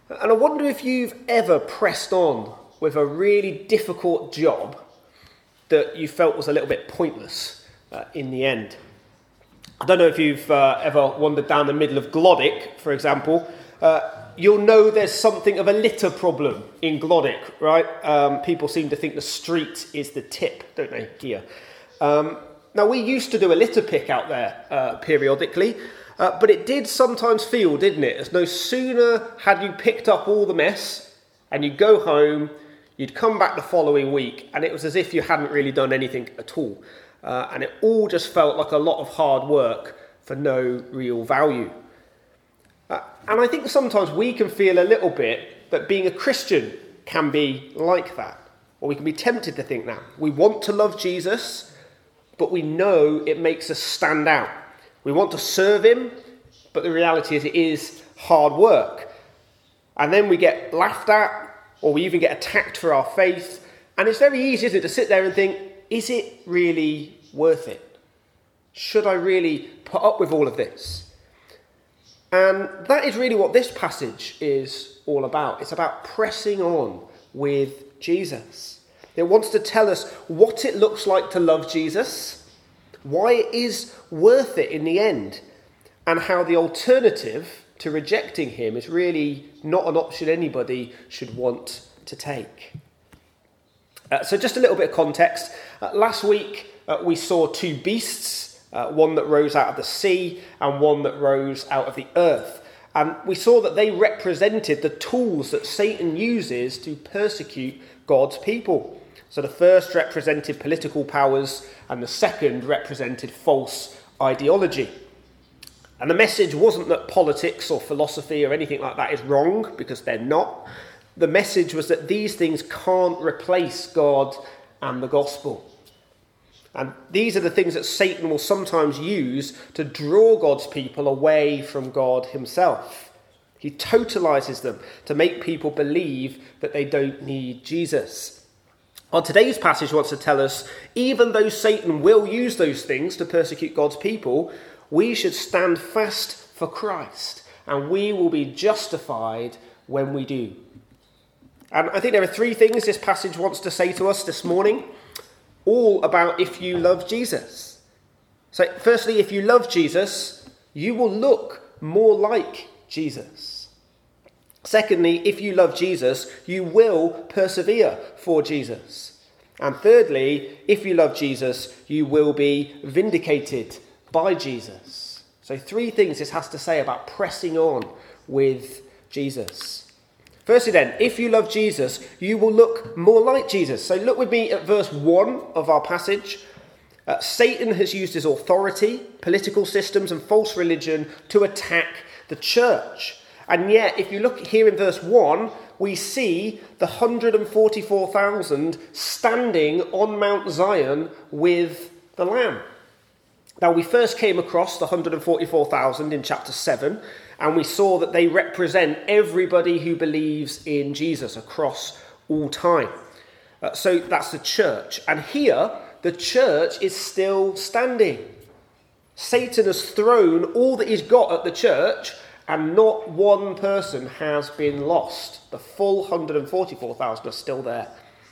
And I wonder if you've ever pressed on with a really difficult job that you felt was a little bit pointless in the end. I don't know if you've ever wandered down the middle of Glodick, for example. You'll know there's something of a litter problem in Glodick, right? People seem to think the street is the tip, don't they, here? Now, we used to do a litter pick out there periodically, but it did sometimes feel, didn't it, as no sooner had you picked up all the mess and you'd go home, you'd come back the following week, and it was as if you hadn't really done anything at all. And it all just felt like a lot of hard work for no real value. And I think sometimes we can feel a little bit that being a Christian can be like that. Or we can be tempted to think that. We want to love Jesus, but we know it makes us stand out. We want to serve him, but the reality is it is hard work. And then we get laughed at, or we even get attacked for our faith. And it's very easy, isn't it, to sit there and think, is it really worth it? Should I really put up with all of this? And that is really what this passage is all about. It's about pressing on with Jesus. It wants to tell us what it looks like to love Jesus, why it is worth it in the end, and how the alternative to rejecting him is really not an option anybody should want to take. So just a little bit of context. Last week we saw two beasts, one that rose out of the sea and one that rose out of the earth. And we saw that they represented the tools that Satan uses to persecute God's people. So the first represented political powers and the second represented false ideology. And the message wasn't that politics or philosophy or anything like that is wrong, because they're not. The message was that these things can't replace God and the gospel. And these are the things that Satan will sometimes use to draw God's people away from God himself. He totalizes them to make people believe that they don't need Jesus. On today's passage wants to tell us, even though Satan will use those things to persecute God's people, we should stand fast for Christ, and we will be justified when we do. And I think there are three things this passage wants to say to us this morning, all about if you love Jesus. So firstly, if you love Jesus, you will look more like Jesus. Secondly, if you love Jesus, you will persevere for Jesus. And thirdly, if you love Jesus, you will be vindicated by Jesus. So three things this has to say about pressing on with Jesus. Firstly then, if you love Jesus, you will look more like Jesus. So look with me at verse 1 of our passage. Satan has used his authority, political systems and false religion to attack the church. And yet, if you look here in verse 1, we see the 144,000 standing on Mount Zion with the Lamb. Now, we first came across the 144,000 in chapter 7, and we saw that they represent everybody who believes in Jesus across all time. So that's the church. And here, the church is still standing. Satan has thrown all that he's got at the church, and not one person has been lost. The full 144,000 are still there.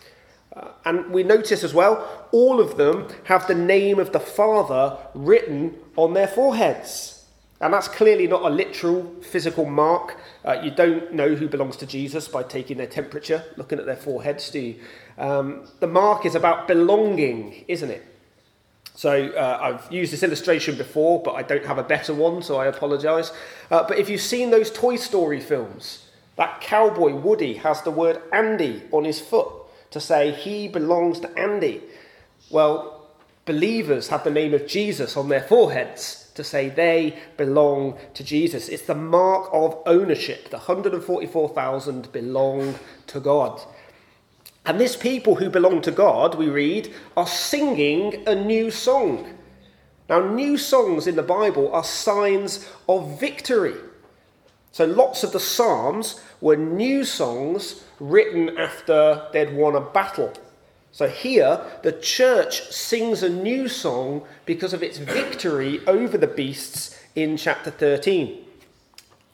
And we notice as well, all of them have the name of the Father written on their foreheads. And that's clearly not a literal physical mark. You don't know who belongs to Jesus by taking their temperature, looking at their foreheads, do you? The mark is about belonging, isn't it? So I've used this illustration before, but I don't have a better one, so I apologise. But if you've seen those Toy Story films, that cowboy Woody has the word Andy on his foot to say he belongs to Andy. Well, believers have the name of Jesus on their foreheads to say they belong to Jesus. It's the mark of ownership. The 144,000 belong to God. And this people who belong to God, we read, are singing a new song. Now, new songs in the Bible are signs of victory. So lots of the Psalms were new songs written after they'd won a battle. So here, the church sings a new song because of its victory over the beasts in chapter 13.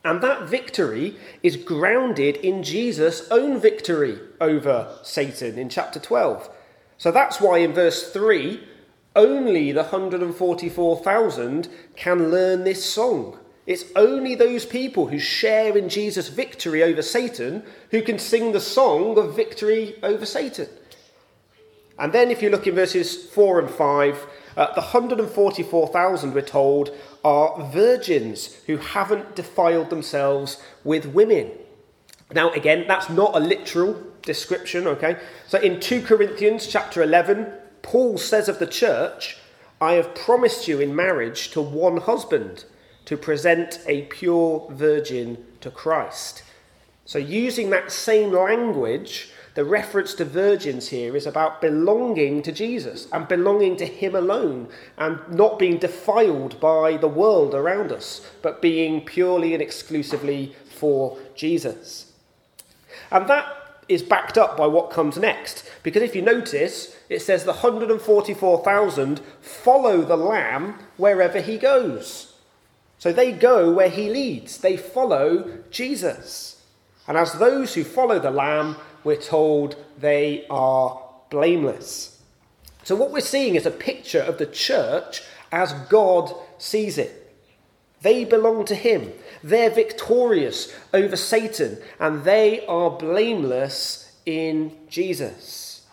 And that victory is grounded in Jesus' own victory over Satan in chapter 12. So that's why in verse 3, only the 144,000 can learn this song. It's only those people who share in Jesus' victory over Satan who can sing the song of victory over Satan. And then if you look in verses 4 and 5, the 144,000, we're told, are virgins who haven't defiled themselves with women. Now, again, that's not a literal description, okay? So in 2 Corinthians chapter 11, Paul says of the church, I have promised you in marriage to one husband to present a pure virgin to Christ. So using that same language, the reference to virgins here is about belonging to Jesus and belonging to him alone and not being defiled by the world around us, but being purely and exclusively for Jesus. And that is backed up by what comes next, because if you notice, it says the 144,000 follow the Lamb wherever he goes. So they go where he leads. They follow Jesus. And as those who follow the Lamb, we're told they are blameless. So what we're seeing is a picture of the church as God sees it. They belong to him. They're victorious over Satan, and they are blameless in Jesus.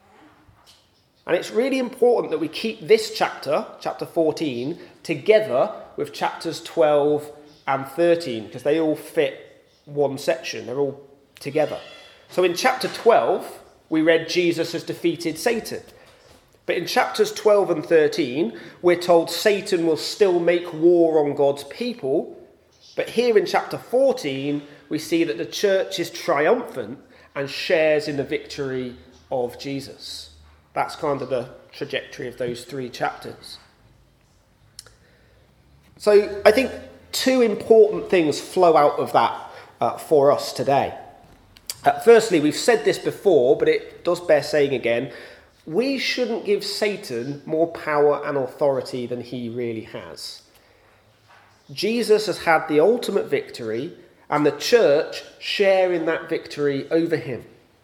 And it's really important that we keep this chapter, chapter 14, together with chapters 12 and 13, because they all fit one section. They're all together. So in chapter 12, we read Jesus has defeated Satan. But in chapters 12 and 13, we're told Satan will still make war on God's people. But here in chapter 14, we see that the church is triumphant and shares in the victory of Jesus. That's kind of the trajectory of those 3 chapters. So I think 2 important things flow out of that for us today. Firstly, we've said this before, but it does bear saying again, we shouldn't give Satan more power and authority than he really has. Jesus has had the ultimate victory, and the church share in that victory over him.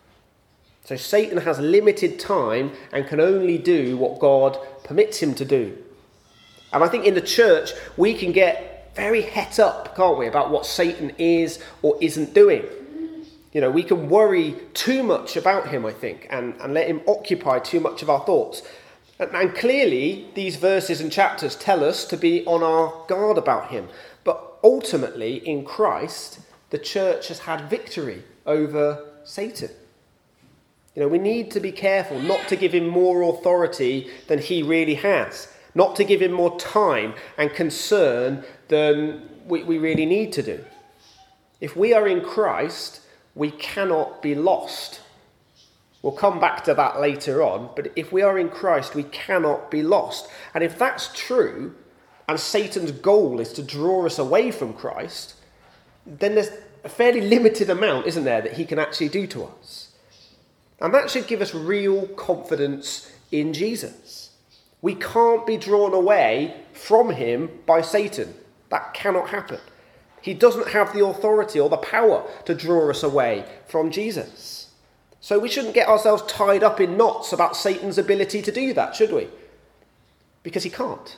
So Satan has limited time and can only do what God permits him to do. And I think in the church, we can get very het up, can't we, about what Satan is or isn't doing. You know, we can worry too much about him, I think, and let him occupy too much of our thoughts. And clearly, these verses and chapters tell us to be on our guard about him. But ultimately, in Christ, the church has had victory over Satan. You know, we need to be careful not to give him more authority than he really has, not to give him more time and concern than we really need to do. If we are in Christ, we cannot be lost. We'll come back to that later on, but if we are in Christ, we cannot be lost. And if that's true, and Satan's goal is to draw us away from Christ, then there's a fairly limited amount, isn't there, that he can actually do to us. And that should give us real confidence in Jesus. We can't be drawn away from him by Satan. That cannot happen. He doesn't have the authority or the power to draw us away from Jesus. So we shouldn't get ourselves tied up in knots about Satan's ability to do that, should we? Because he can't.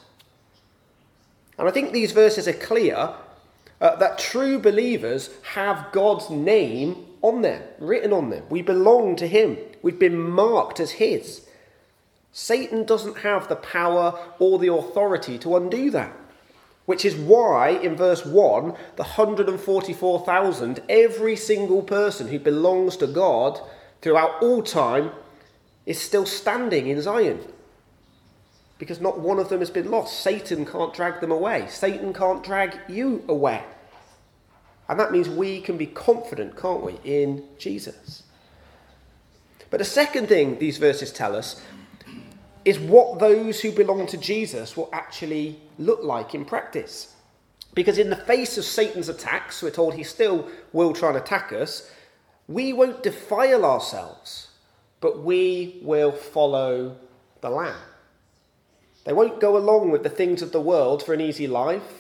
And I think these verses are clear that true believers have God's name on them, written on them. We belong to him. We've been marked as his. Satan doesn't have the power or the authority to undo that. Which is why, in verse 1, the 144,000, every single person who belongs to God throughout all time, is still standing in Zion. Because not one of them has been lost. Satan can't drag them away. Satan can't drag you away. And that means we can be confident, can't we, in Jesus. But the second thing these verses tell us is what those who belong to Jesus will actually look like in practice. Because in the face of Satan's attacks, we're told he still will try and attack us, we won't defile ourselves, but we will follow the Lamb. They won't go along with the things of the world for an easy life,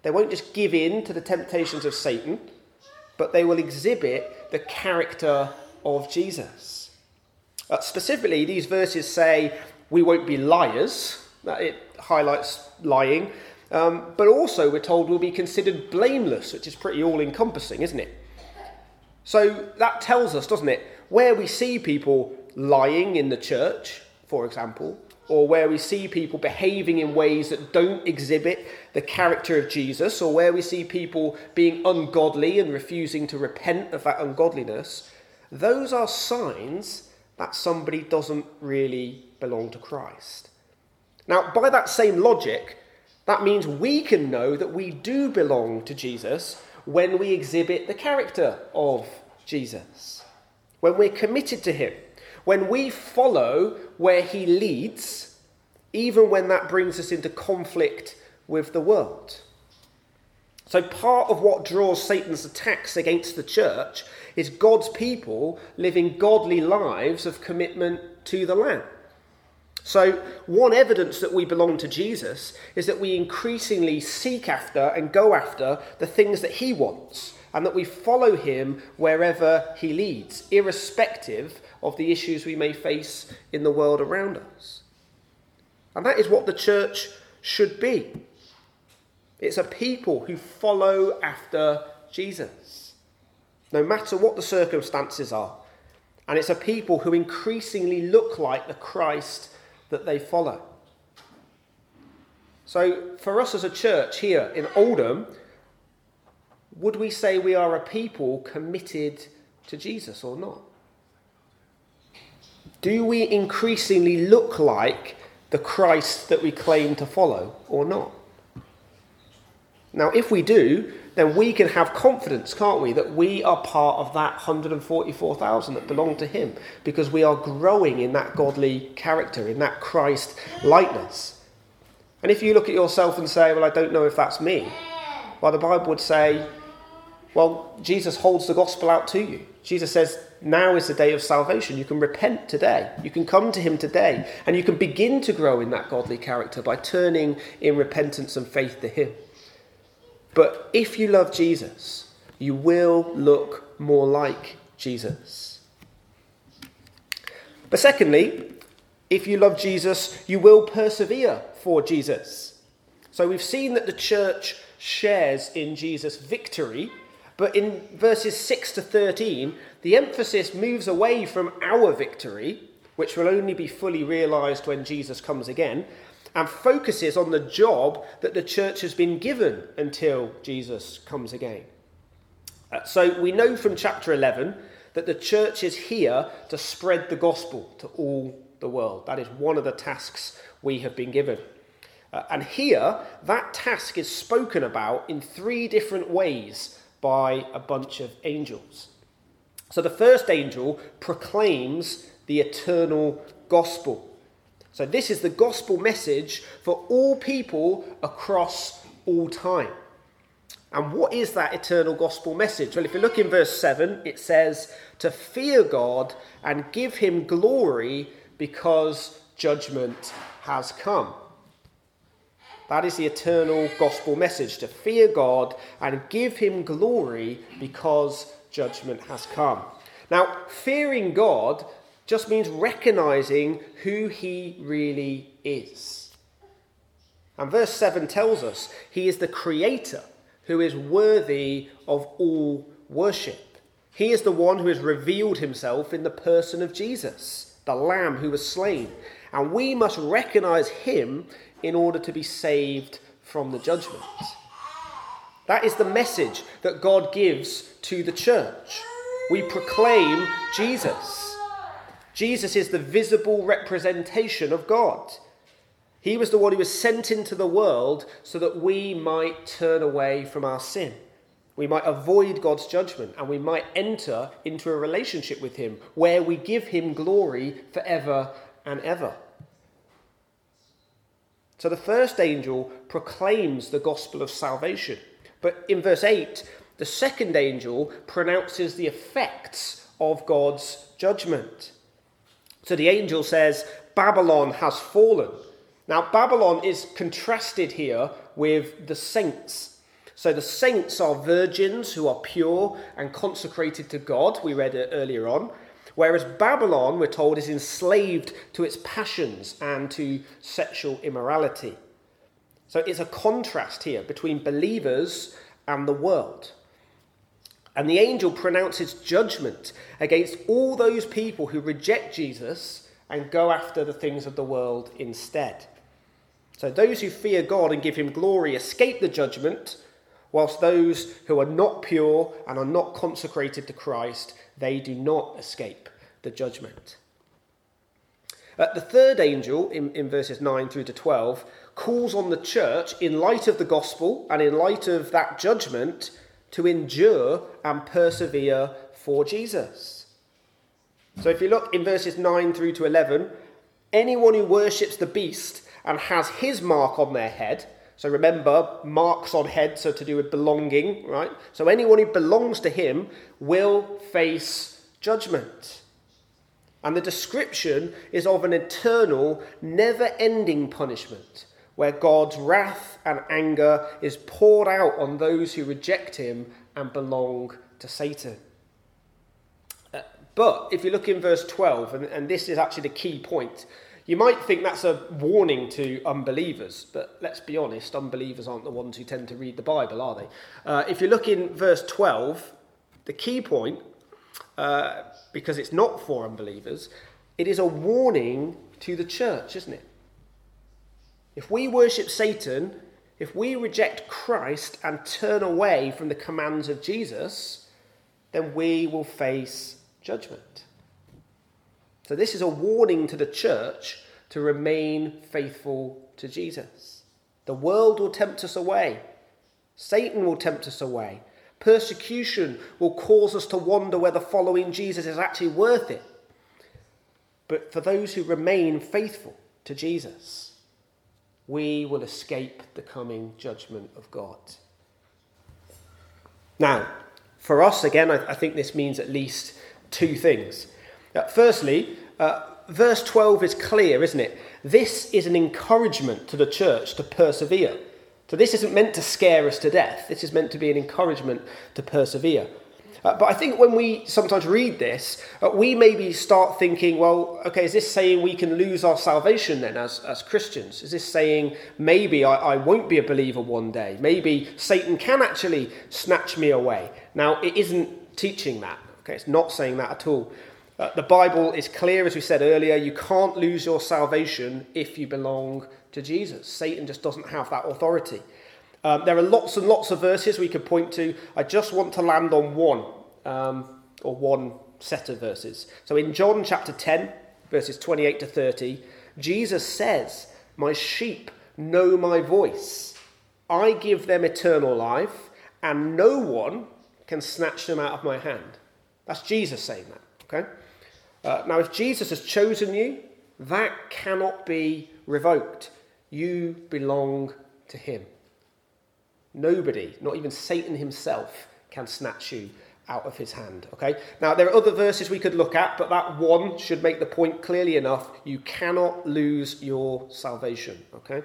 They won't just give in to the temptations of Satan, but they will exhibit the character of Jesus. Specifically, these verses say we won't be liars. It highlights lying. But also we're told we'll be considered blameless, which is pretty all-encompassing, isn't it? So that tells us, doesn't it, where we see people lying in the church, for example, or where we see people behaving in ways that don't exhibit the character of Jesus, or where we see people being ungodly and refusing to repent of that ungodliness, those are signs that somebody doesn't really belong to Christ. Now, by that same logic, that means we can know that we do belong to Jesus when we exhibit the character of Jesus, when we're committed to him, when we follow where he leads, even when that brings us into conflict with the world. So part of what draws Satan's attacks against the church is God's people living godly lives of commitment to the Lamb. So one evidence that we belong to Jesus is that we increasingly seek after and go after the things that he wants, and that we follow him wherever he leads, irrespective of the issues we may face in the world around us. And that is what the church should be. It's a people who follow after Jesus, no matter what the circumstances are. And it's a people who increasingly look like the Christ that they follow. So for us as a church here in Oldham, would we say we are a people committed to Jesus or not? Do we increasingly look like the Christ that we claim to follow or not? Now, if we do, then we can have confidence, can't we, that we are part of that 144,000 that belong to him, because we are growing in that godly character, in that Christ likeness. And if you look at yourself and say, well, I don't know if that's me, well, the Bible would say, well, Jesus holds the gospel out to you. Jesus says, now is the day of salvation. You can repent today. You can come to him today, and you can begin to grow in that godly character by turning in repentance and faith to him. But if you love Jesus, you will look more like Jesus. But secondly, if you love Jesus, you will persevere for Jesus. So we've seen that the church shares in Jesus' victory, but in verses 6 to 13, the emphasis moves away from our victory, which will only be fully realised when Jesus comes again, and focuses on the job that the church has been given until Jesus comes again. So we know from chapter 11 that the church is here to spread the gospel to all the world. That is one of the tasks we have been given. And here, that task is spoken about in 3 different ways by a bunch of angels. So the first angel proclaims the eternal gospel. So this is the gospel message for all people across all time. And what is that eternal gospel message? Well, if you look in verse 7, it says, to fear God and give him glory because judgment has come. That is the eternal gospel message, to fear God and give him glory because judgment has come. Now, fearing God just means recognizing who he really is. And verse 7 tells us he is the creator who is worthy of all worship. He is the one who has revealed himself in the person of Jesus, the Lamb who was slain. And we must recognize him in order to be saved from the judgment. That is the message that God gives to the church. We proclaim Jesus. Jesus is the visible representation of God. He was the one who was sent into the world so that we might turn away from our sin. We might avoid God's judgment, and we might enter into a relationship with him where we give him glory forever and ever. So the first angel proclaims the gospel of salvation. But in verse 8, the second angel pronounces the effects of God's judgment. So the angel says, Babylon has fallen. Now, Babylon is contrasted here with the saints. So the saints are virgins who are pure and consecrated to God, we read it earlier on, whereas Babylon, we're told, is enslaved to its passions and to sexual immorality. So it's a contrast here between believers and the world. And the angel pronounces judgment against all those people who reject Jesus and go after the things of the world instead. So those who fear God and give him glory escape the judgment, whilst those who are not pure and are not consecrated to Christ, they do not escape the judgment. The third angel, in verses 9 through to 12, calls on the church, in light of the gospel and in light of that judgment, to endure and persevere for Jesus. So if you look in verses 9 through to 11, anyone who worships the beast and has his mark on their head, so remember, marks on heads are to do with belonging, right? So anyone who belongs to him will face judgment. And the description is of an eternal, never-ending punishment, where God's wrath and anger is poured out on those who reject him and belong to Satan. But if you look in verse 12, and this is actually the key point, you might think that's a warning to unbelievers, but let's be honest, unbelievers aren't the ones who tend to read the Bible, are they? If you look in verse 12, the key point, because it's not for unbelievers, it is a warning to the church, isn't it? If we worship Satan, if we reject Christ and turn away from the commands of Jesus, then we will face judgment. So this is a warning to the church to remain faithful to Jesus. The world will tempt us away. Satan will tempt us away. Persecution will cause us to wonder whether following Jesus is actually worth it. But for those who remain faithful to Jesus, we will escape the coming judgment of God. Now, for us, again, I think this means at least two things. Firstly, verse 12 is clear, isn't it? This is an encouragement to the church to persevere. So this isn't meant to scare us to death. This is meant to be an encouragement to persevere. But I think when we sometimes read this, we maybe start thinking, well, okay, is this saying we can lose our salvation then as Christians? Is this saying maybe I won't be a believer one day? Maybe Satan can actually snatch me away. Now, it isn't teaching that. Okay, it's not saying that at all. The Bible is clear, as we said earlier, you can't lose your salvation if you belong to Jesus. Satan just doesn't have that authority. There are lots and lots of verses we could point to. I just want to land on one, or one set of verses. So in John chapter 10, verses 28 to 30, Jesus says, "My sheep know my voice. I give them eternal life, and no one can snatch them out of my hand." That's Jesus saying that, okay? Now, if Jesus has chosen you, that cannot be revoked. You belong to him. Nobody, not even Satan himself, can snatch you out of his hand, okay? Now, there are other verses we could look at, but that one should make the point clearly enough. You cannot lose your salvation, okay?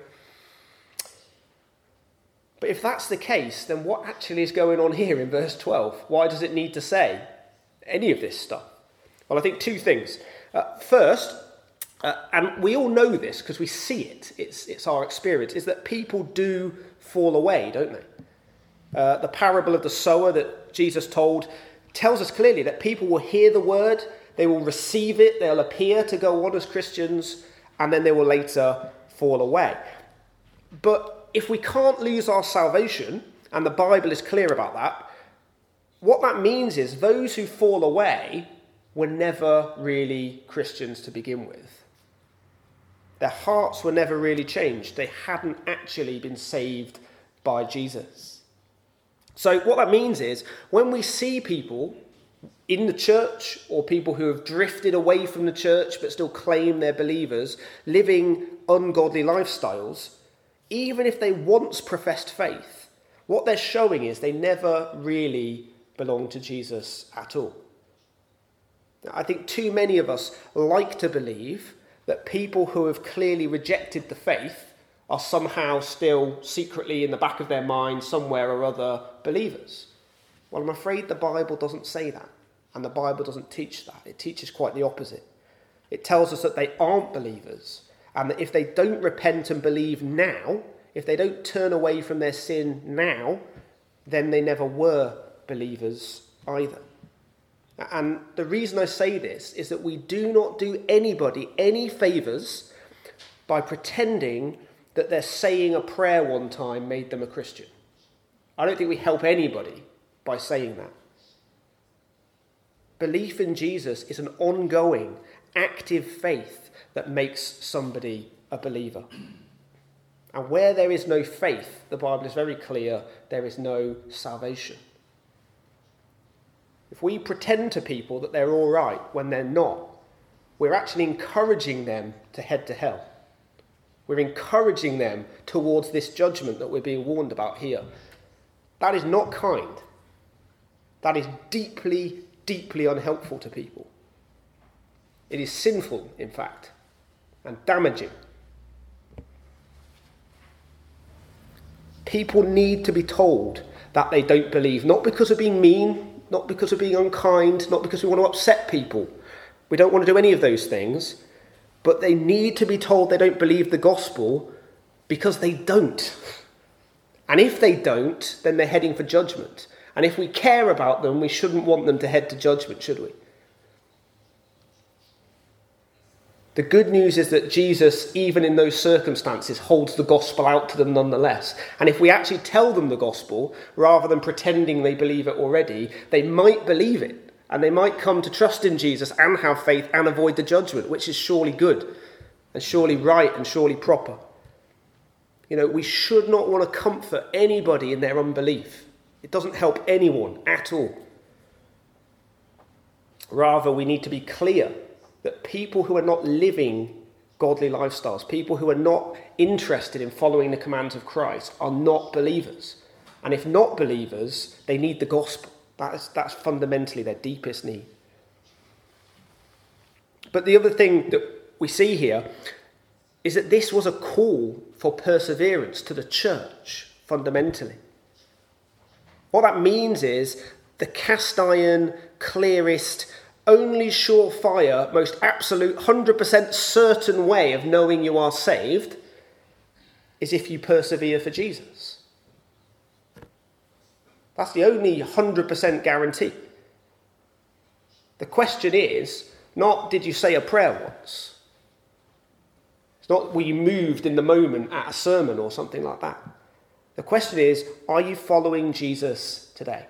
But if that's the case, then what actually is going on here in verse 12? Why does it need to say any of this stuff? Well, I think two things. First, and we all know this because we see it, it's our experience, is that people do fall away, don't they? The parable of the sower that Jesus told tells us clearly that people will hear the word, they will receive it, they'll appear to go on as Christians, and then they will later fall away. But if we can't lose our salvation, and the Bible is clear about that, what that means is those who fall away were never really Christians to begin with. Their hearts were never really changed. They hadn't actually been saved by Jesus. So what that means is when we see people in the church or people who have drifted away from the church but still claim they're believers, living ungodly lifestyles, even if they once professed faith, what they're showing is they never really belong to Jesus at all. I think too many of us like to believe that people who have clearly rejected the faith are somehow still secretly in the back of their mind somewhere or other believers. Well, I'm afraid the Bible doesn't say that, and the Bible doesn't teach that. It teaches quite the opposite. It tells us that they aren't believers, and that if they don't repent and believe now, if they don't turn away from their sin now, then they never were believers either. And the reason I say this is that we do not do anybody any favours by pretending that their saying a prayer one time made them a Christian. I don't think we help anybody by saying that. Belief in Jesus is an ongoing, active faith that makes somebody a believer. And where there is no faith, the Bible is very clear, there is no salvation. If we pretend to people that they're all right when they're not, we're actually encouraging them to head to hell. We're encouraging them towards this judgment that we're being warned about here. That is not kind. That is deeply, deeply unhelpful to people. It is sinful, in fact, and damaging. People need to be told that they don't believe, not because of being mean, not because of being unkind, not because we want to upset people. We don't want to do any of those things, but they need to be told they don't believe the gospel because they don't. And if they don't, then they're heading for judgment. And if we care about them, we shouldn't want them to head to judgment, should we? The good news is that Jesus, even in those circumstances, holds the gospel out to them nonetheless. And if we actually tell them the gospel, rather than pretending they believe it already, they might believe it. And they might come to trust in Jesus and have faith and avoid the judgment, which is surely good and surely right and surely proper. You know, we should not want to comfort anybody in their unbelief. It doesn't help anyone at all. Rather, we need to be clear that people who are not living godly lifestyles, people who are not interested in following the commands of Christ, are not believers. And if not believers, they need the gospel. That's fundamentally their deepest need. But the other thing that we see here is that this was a call for perseverance to the church, fundamentally. What that means is the cast iron, clearest, only surefire, most absolute, 100% certain way of knowing you are saved is if you persevere for Jesus. That's the only 100% guarantee. The question is not, did you say a prayer once? It's not, were you moved in the moment at a sermon or something like that? The question is, are you following Jesus today?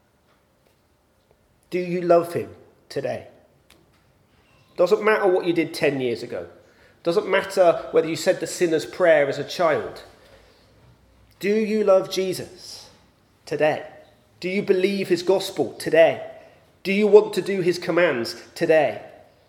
Do you love him today? Doesn't matter what you did 10 years ago. Doesn't matter whether you said the sinner's prayer as a child. Do you love Jesus today? Do you believe his gospel today? Do you want to do his commands today?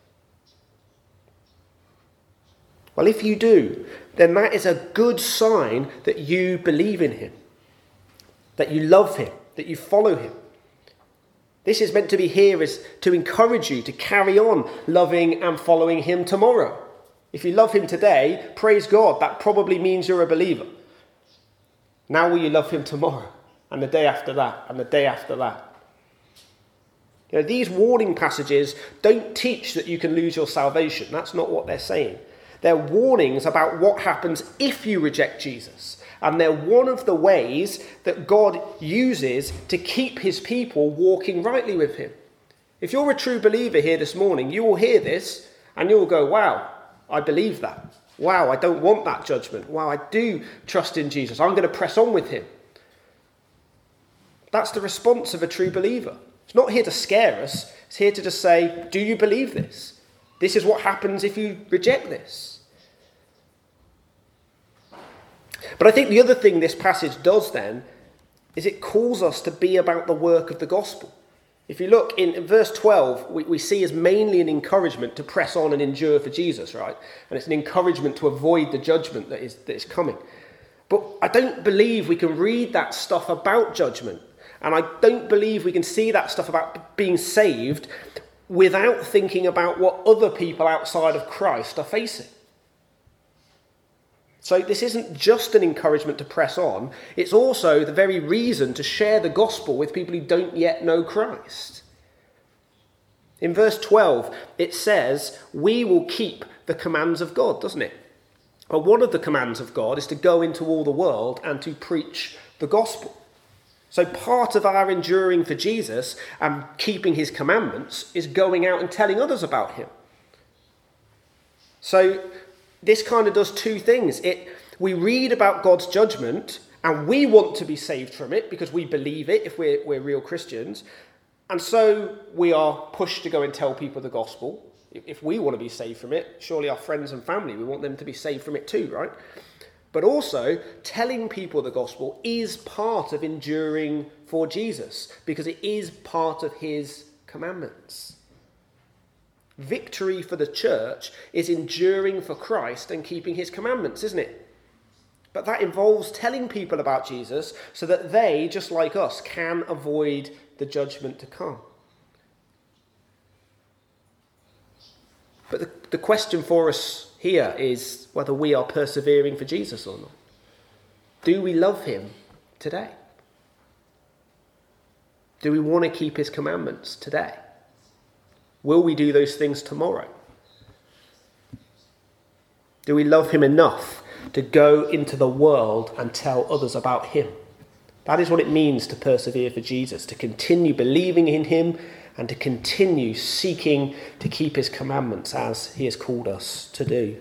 Well, if you do, then that is a good sign that you believe in him, that you love him, that you follow him. This is meant to be here is to encourage you to carry on loving and following him tomorrow. If you love him today, praise God, that probably means you're a believer. Now will you love him tomorrow? And the day after that, and the day after that. You know, these warning passages don't teach that you can lose your salvation. That's not what they're saying. They're warnings about what happens if you reject Jesus. And they're one of the ways that God uses to keep his people walking rightly with him. If you're a true believer here this morning, you will hear this and you'll go, wow, I believe that. Wow, I don't want that judgment. Wow, I do trust in Jesus. I'm going to press on with him. That's the response of a true believer. It's not here to scare us. It's here to just say, do you believe this? This is what happens if you reject this. But I think the other thing this passage does then is it calls us to be about the work of the gospel. If you look in verse 12, we see as mainly an encouragement to press on and endure for Jesus, right? And it's an encouragement to avoid the judgment that is coming. But I don't believe we can read that stuff about judgment. And I don't believe we can see that stuff about being saved without thinking about what other people outside of Christ are facing. So this isn't just an encouragement to press on, it's also the very reason to share the gospel with people who don't yet know Christ. In verse 12, it says, we will keep the commands of God, doesn't it? Well, one of the commands of God is to go into all the world and to preach the gospel. So part of our enduring for Jesus and keeping his commandments is going out and telling others about him. So this kind of does two things. We read about God's judgment and we want to be saved from it because we believe it if we're real Christians. And so we are pushed to go and tell people the gospel. If we want to be saved from it, surely our friends and family, we want them to be saved from it too, right? But also, telling people the gospel is part of enduring for Jesus because it is part of his commandments. Victory for the church is enduring for Christ and keeping his commandments, isn't it? But that involves telling people about Jesus so that they, just like us, can avoid the judgment to come. But the question for us here is whether we are persevering for Jesus or not. Do we love him today? Do we want to keep his commandments today? Will we do those things tomorrow? Do we love him enough to go into the world and tell others about him? That is what it means to persevere for Jesus, to continue believing in him and to continue seeking to keep his commandments as he has called us to do.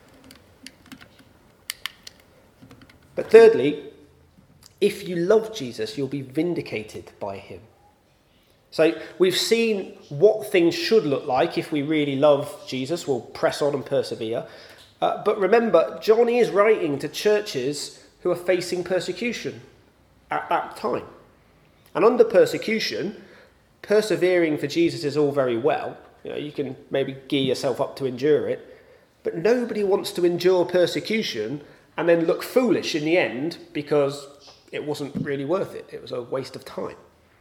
But thirdly, if you love Jesus, you'll be vindicated by him. So we've seen what things should look like if we really love Jesus. We'll press on and persevere. But remember, John is writing to churches who are facing persecution at that time. And under persecution, persevering for Jesus is all very well. You can maybe gear yourself up to endure it. But nobody wants to endure persecution and then look foolish in the end because it wasn't really worth it. It was a waste of time.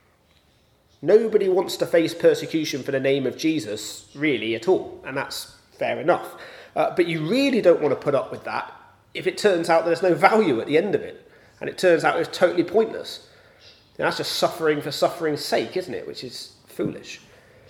Nobody wants to face persecution for the name of Jesus, really, at all. And that's fair enough. But you really don't want to put up with that if it turns out there's no value at the end of it. And it turns out it's totally pointless. And that's just suffering for suffering's sake, isn't it? Which is foolish.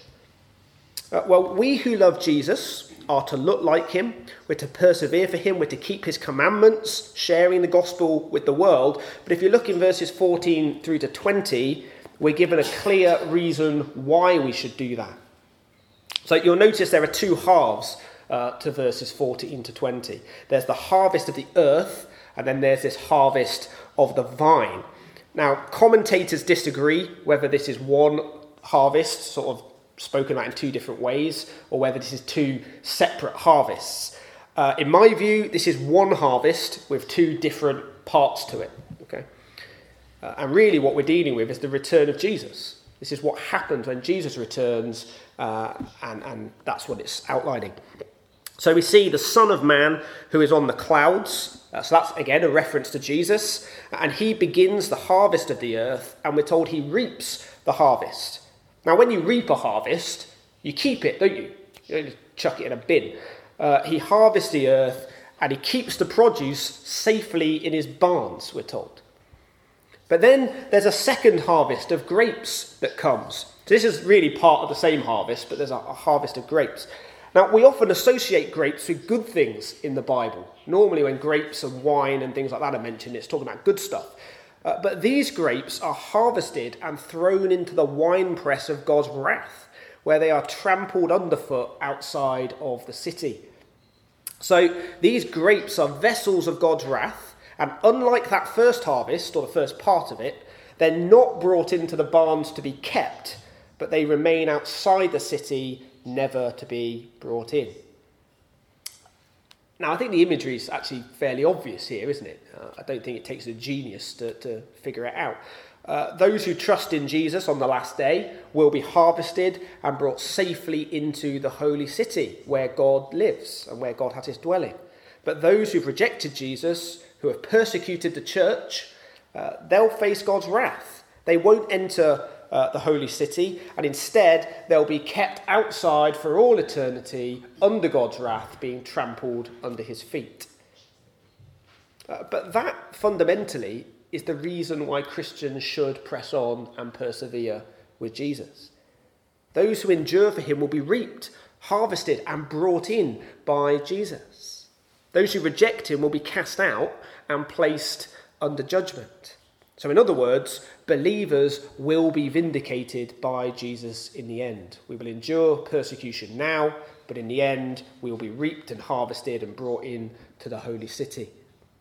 Well, we who love Jesus are to look like him. We're to persevere for him. We're to keep his commandments, sharing the gospel with the world. But if you look in verses 14 through to 20, we're given a clear reason why we should do that. So you'll notice there are two halves to verses 14 to 20. There's the harvest of the earth, and then there's this harvest of the vine. Now, commentators disagree whether this is one harvest, sort of spoken about in two different ways, or whether this is two separate harvests. In my view, this is one harvest with two different parts to it. Okay, and really what we're dealing with is the return of Jesus. This is what happens when Jesus returns, and that's what it's outlining. So we see the Son of Man who is on the clouds. So that's, again, a reference to Jesus. And he begins the harvest of the earth, and we're told he reaps the harvest. Now, when you reap a harvest, you keep it, don't you? You don't just chuck it in a bin. He harvests the earth, and he keeps the produce safely in his barns, we're told. But then there's a second harvest of grapes that comes. So this is really part of the same harvest, but there's a harvest of grapes. Now, we often associate grapes with good things in the Bible. Normally when grapes and wine and things like that are mentioned, it's talking about good stuff. But these grapes are harvested and thrown into the winepress of God's wrath, where they are trampled underfoot outside of the city. So these grapes are vessels of God's wrath, and unlike that first harvest, or the first part of it, they're not brought into the barns to be kept, but they remain outside the city, never to be brought in. Now, I think the imagery is actually fairly obvious here, isn't it? I don't think it takes a genius to figure it out. Those who trust in Jesus on the last day will be harvested and brought safely into the holy city where God lives and where God has his dwelling. But those who've rejected Jesus, who have persecuted the church, they'll face God's wrath. They won't enter the holy city, and instead they'll be kept outside for all eternity under God's wrath, being trampled under his feet. But that fundamentally is the reason why Christians should press on and persevere with Jesus. Those who endure for him will be reaped, harvested and brought in by Jesus. Those who reject him will be cast out and placed under judgment. So in other words, believers will be vindicated by Jesus in the end. We will endure persecution now, but in the end we will be reaped and harvested and brought in to the holy city.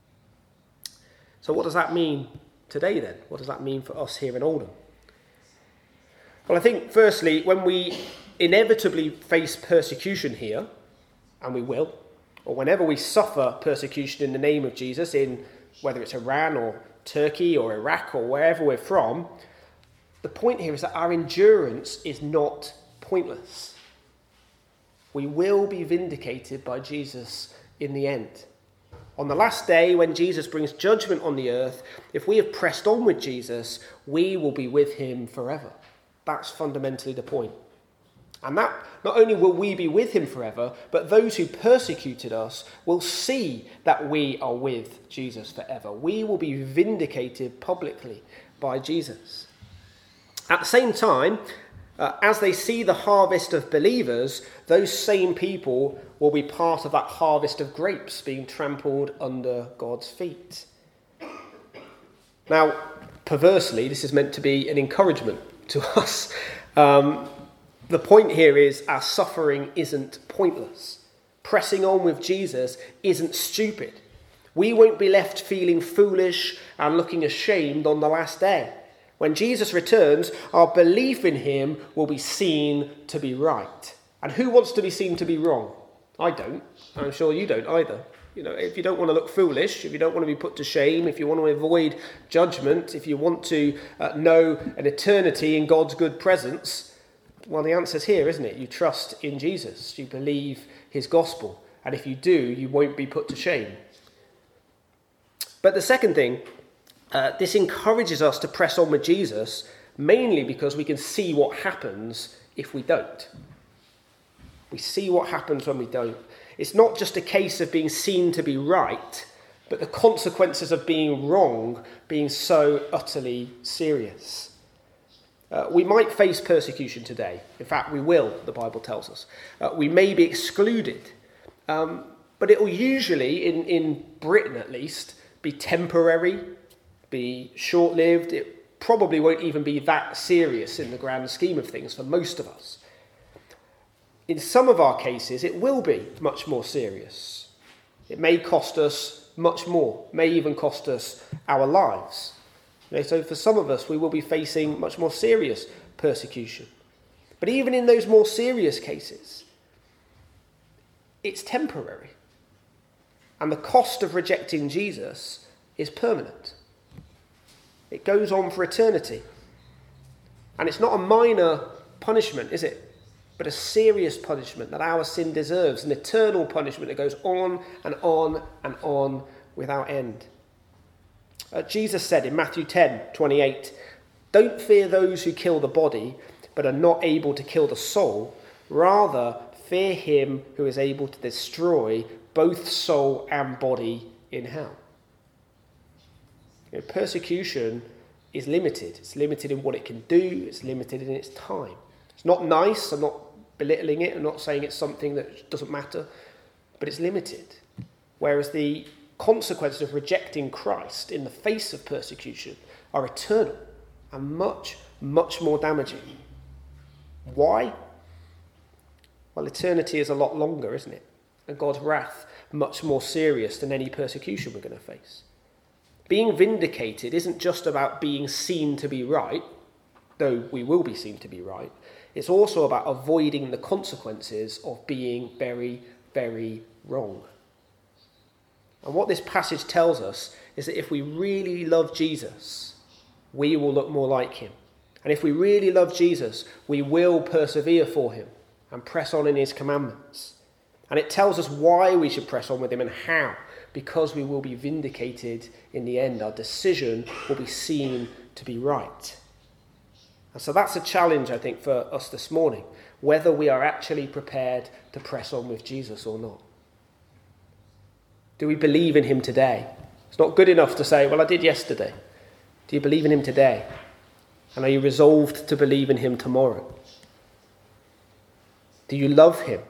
So what does that mean today then? What does that mean for us here in Oldham? Well, I think firstly, when we inevitably face persecution here, and we will, or whenever we suffer persecution in the name of Jesus, in whether it's Iran or Turkey or Iraq or wherever we're from, the point here is that our endurance is not pointless. We will be vindicated by Jesus in the end. On the last day, when Jesus brings judgment on the earth, if we have pressed on with Jesus, we will be with him forever. That's fundamentally the point. And that not only will we be with him forever, but those who persecuted us will see that we are with Jesus forever. We will be vindicated publicly by Jesus. At the same time, as they see the harvest of believers, those same people will be part of that harvest of grapes being trampled under God's feet. Now, perversely, this is meant to be an encouragement to us. The point here is our suffering isn't pointless. Pressing on with Jesus isn't stupid. We won't be left feeling foolish and looking ashamed on the last day. When Jesus returns, our belief in him will be seen to be right. And who wants to be seen to be wrong? I don't. I'm sure you don't either. You know, if you don't want to look foolish, if you don't want to be put to shame, if you want to avoid judgment, if you want to know an eternity in God's good presence, well, the answer's here, isn't it? You trust in Jesus. You believe his gospel. And if you do, you won't be put to shame. But the second thing, this encourages us to press on with Jesus, mainly because we can see what happens if we don't. We see what happens when we don't. It's not just a case of being seen to be right, but the consequences of being wrong being so utterly serious. We might face persecution today. In fact, we will, the Bible tells us. We may be excluded. But it will usually, in Britain at least, be temporary, be short-lived. It probably won't even be that serious in the grand scheme of things for most of us. In some of our cases, it will be much more serious. It may cost us much more, may even cost us our lives. So for some of us, we will be facing much more serious persecution. But even in those more serious cases, it's temporary. And the cost of rejecting Jesus is permanent. It goes on for eternity. And it's not a minor punishment, is it? But a serious punishment that our sin deserves, an eternal punishment that goes on and on and on without end. Jesus said in Matthew 10:28, "Don't fear those who kill the body, but are not able to kill the soul. Rather, fear him who is able to destroy both soul and body in hell." Persecution is limited. It's limited in what it can do. It's limited in its time. It's not nice. I'm not belittling it. I'm not saying it's something that doesn't matter. But it's limited. Whereas the consequences of rejecting Christ in the face of persecution are eternal and much, much more damaging. Why? Well, eternity is a lot longer, isn't it? And God's wrath much more serious than any persecution we're going to face. Being vindicated isn't just about being seen to be right, though we will be seen to be right. It's also about avoiding the consequences of being very, very wrong. And what this passage tells us is that if we really love Jesus, we will look more like him. And if we really love Jesus, we will persevere for him and press on in his commandments. And it tells us why we should press on with him and how. Because we will be vindicated in the end. Our decision will be seen to be right. And so that's a challenge, I think, for us this morning, whether we are actually prepared to press on with Jesus or not. Do we believe in him today? It's not good enough to say, well, I did yesterday. Do you believe in him today? And are you resolved to believe in him tomorrow? Do you love him?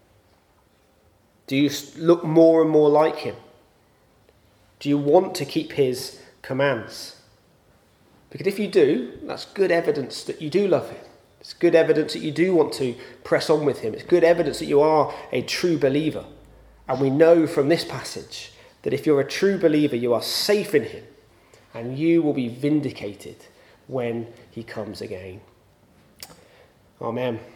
Do you look more and more like him? Do you want to keep his commands? Because if you do, that's good evidence that you do love him. It's good evidence that you do want to press on with him. It's good evidence that you are a true believer. And we know from this passage that if you're a true believer, you are safe in him and you will be vindicated when he comes again. Amen.